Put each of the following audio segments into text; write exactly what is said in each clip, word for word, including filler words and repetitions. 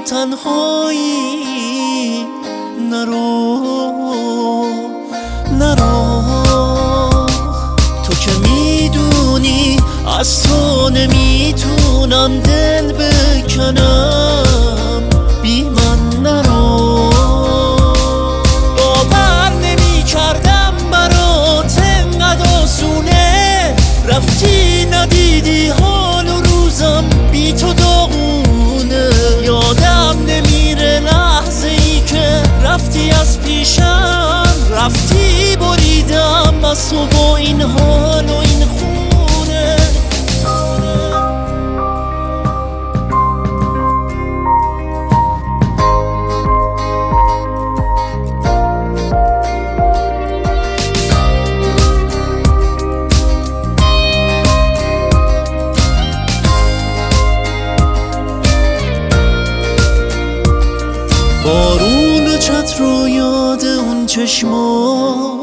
تنهایی نرو نرو. تو که میدونی از تو نمیتونم دل بکنم، بی من نرو. باور نمی کردم برات انقدر آسونه، رفتی ندیدی حال و روزم بی تو داغونه. یادم نمیره لحظه ای که رفتی از پیشم، رفتی بریدم از تو با این حال و این خونه. بارون چتر رو یاد اون چشمات،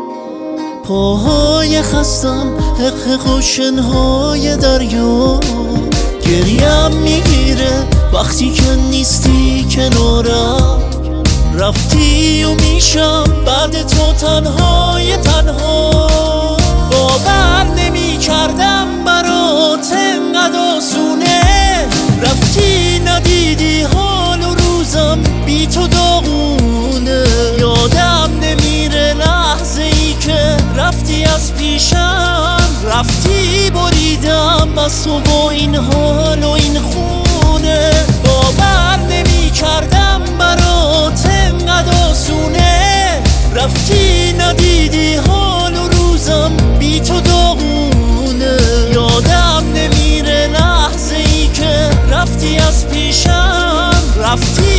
پاهای خستم حق خوشنهای دریا. گریم میگیره وقتی که نیستی کنارم، رفتی و میشم بعد تو تنهای تنها. باور نمی کردم برات انقدر آسونه، رفتی ندیدی حال و روزم بی تو داغونه. یادم نمیره لحظه ای که رفتی از پیشم، رفتی بریدم از تو با این حال و این خونه. باور نمی کردم برات انقدر آسونه، رفتی ندیدی حال و روزم بی تو داغونه. یادم نمیره لحظه ای که رفتی از پیشم، رفتی